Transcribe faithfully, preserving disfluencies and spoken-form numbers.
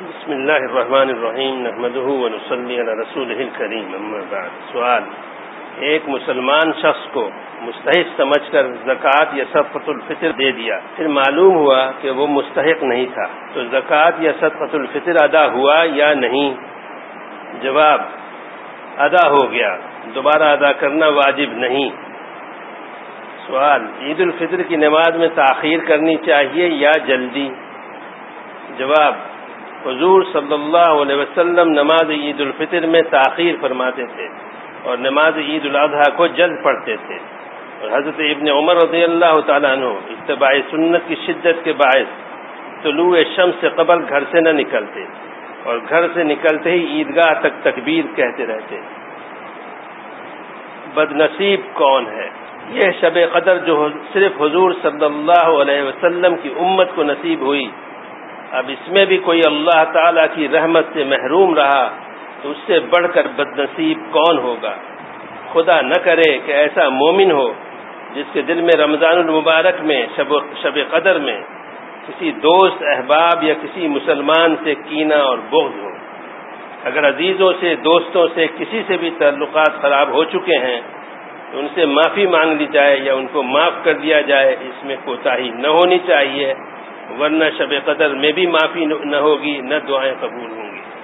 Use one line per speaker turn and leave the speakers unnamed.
بسم اللہ الرحمن الرحیم نحمدہ ونصلی علی رسولہ الکریم اما بعد. سوال: ایک مسلمان شخص کو مستحق سمجھ کر زکوٰۃ یا صدقۃ الفطر دے دیا، پھر معلوم ہوا کہ وہ مستحق نہیں تھا، تو زکوٰۃ یا صدقۃ الفطر ادا ہوا یا نہیں؟ جواب: ادا ہو گیا، دوبارہ ادا کرنا واجب نہیں. سوال: عید الفطر کی نماز میں تاخیر کرنی چاہیے یا جلدی؟ جواب: حضور صلی اللہ علیہ وسلم نماز عید الفطر میں تاخیر فرماتے تھے اور نماز عید الاضحیٰ کو جلد پڑھتے تھے، اور حضرت ابن عمر رضی اللہ تعالیٰ عنہ اتباع سنت کی شدت کے باعث طلوع شمس سے قبل گھر سے نہ نکلتے اور گھر سے نکلتے ہی عیدگاہ تک تکبیر کہتے رہتے. بد نصیب کون ہے؟ یہ شب قدر جو صرف حضور صلی اللہ علیہ وسلم کی امت کو نصیب ہوئی، اب اس میں بھی کوئی اللہ تعالی کی رحمت سے محروم رہا تو اس سے بڑھ کر بد نصیب کون ہوگا؟ خدا نہ کرے کہ ایسا مومن ہو جس کے دل میں رمضان المبارک میں شب شب قدر میں کسی دوست احباب یا کسی مسلمان سے کینہ اور بغض ہو. اگر عزیزوں سے، دوستوں سے، کسی سے بھی تعلقات خراب ہو چکے ہیں تو ان سے معافی مانگ لی جائے یا ان کو معاف کر دیا جائے. اس میں کوتاہی نہ ہونی چاہیے، ورنہ شب قدر میں بھی معافی نہ ہوگی، نہ دعائیں قبول ہوں گی.